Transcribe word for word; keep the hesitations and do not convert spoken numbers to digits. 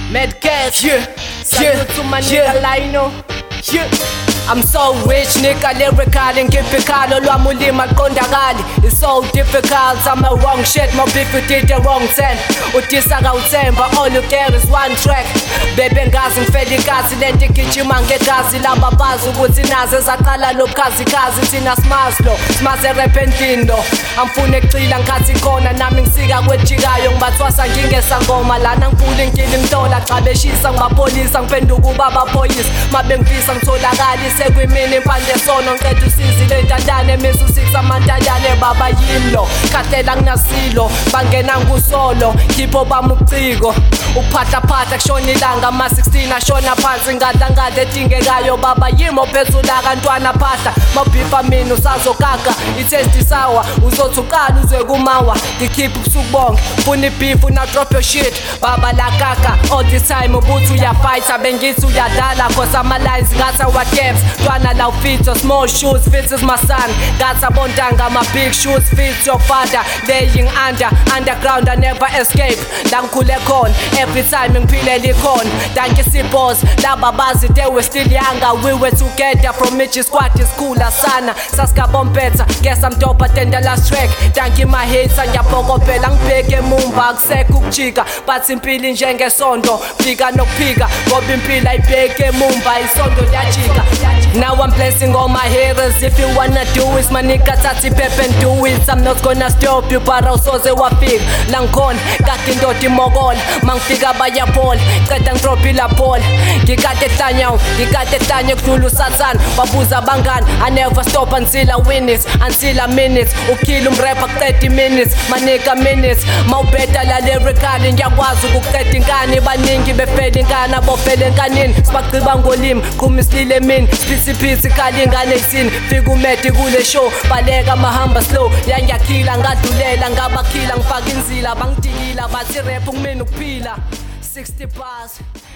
Medcast, Yeah, salute to my yeah, nigga Lino. yeah. I'm so rich, nigga, lyrical and typical. Olwami ulimi aqondakali. It's so difficult, I'm a wrong shit. My beef you did the wrong ten. Utisa kawuthemba, all you care is one track. Bebe ngazi ngifela ikazi lento igijima ngegazi. Laba bazi ukuthi naze saqala lo bukhazikhazi. Thina simaslo, simaze rap endini lo. Angifune ecila ngikhathi khona nami ngisika kwejikayo. Ngibathwasa ngingesangoma lana ngifuna inkili ngitola. Cha beshisa ngibapolisa ngiphenduka ubaba phoyisa. Mabe ngifisa ngitholakala sekwimini impande sono ngicela usizi lentandane misu six amantandane baba yimlo khathela nginasilo bangena ngusolo khipho bami uciko uphatha phatha kushona ilanga ama sixteen ashona phansi ngadla ngadla edingekayo baba yimo phezulu akantwana phahla mabhifa mina usazogaga itaste sawa uzothi uqala uzwe kumawa ngikhipha ubusuku bonke funa ibeef una drop your shit baba la gaga all the time ubuthi uyafighta bengithi uyadala cause ama lines ngata what gaps Twana la fit your small shoes fits is my son That's a bontanga my big shoes fits your father Laying under underground I never escape Dangikhule khona every time ngiphile likhona Danke sipos laba bazi they were still younger we were together from Mitch's squad is cooler sana Saska bompetha guess I'm doper than the last track Danke my hits ngiyabhokopela ngibheke mumba akusekho ukujika but impilo njengesondo fika nokuphika ngoba impilo ayibheke mumba isondo liyajika Now I'm blessing all my haters If you wanna do it, my nigga tati pep and do it I'm not gonna stop you, para usoze wafik Langkhona, kati ndoti mogol Mangfika bayapol, qeda ngidropi la ball Ngikade hlanyawo, ngikade hlanye kudlula usathana Babuza bangani, I never stop until I win it Until I mean it, ukill umrapper thirty minutes My nigga minutes, mawubheda la lyrical Ngiyakwazi ukuqeda inkani Baningi befela inkani, abofela enkanini Sibagqiba ngolimi, qhuma isilile mina Phisi khali ingane isini fika umedi kule show baleka mahamba slow yangiyakhila ngadulela ngabakhila ngifaka inzila bangidikila bathi rap kumina ukuphila sixty bars